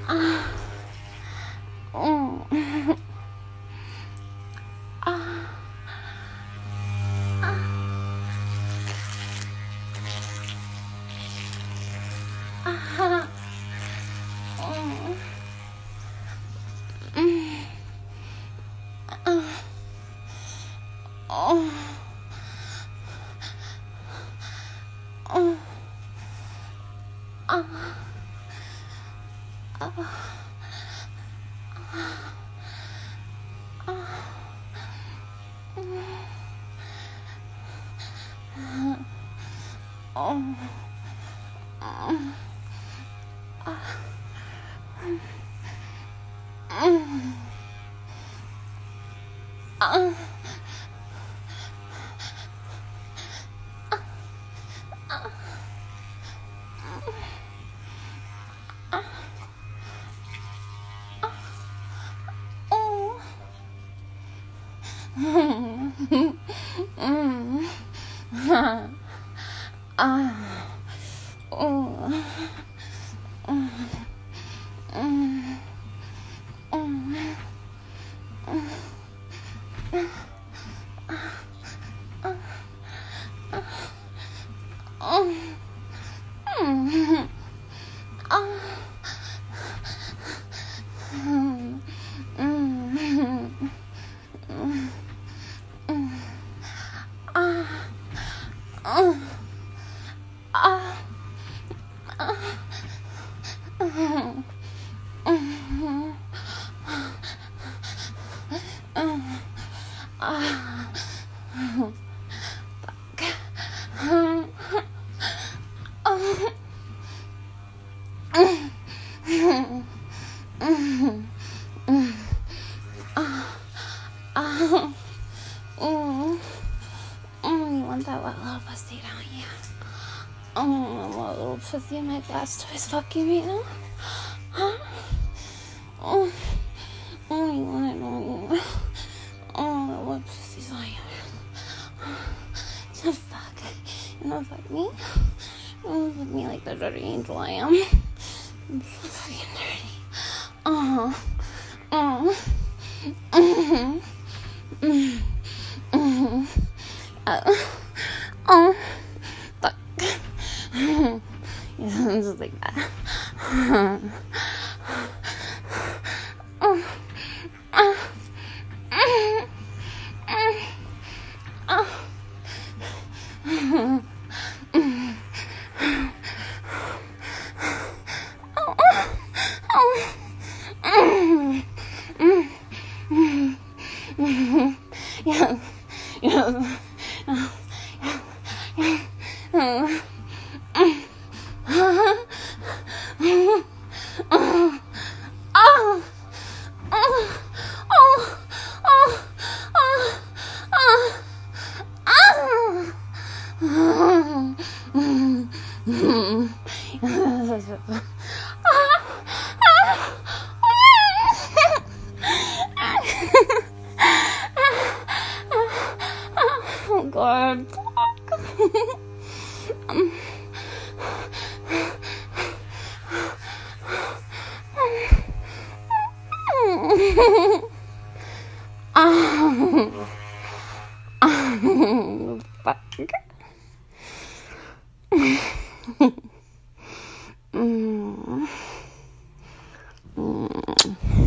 Pussy in my glass toys fucking me now. Huh? Oh, you want it? No. Oh, what pussy's on you? So fuck. You know, fuck me. You know, fuck me like the dirty angel I am. I'm so fucking dirty. Fuck. Yeah, just like that. Oh God. Fuck.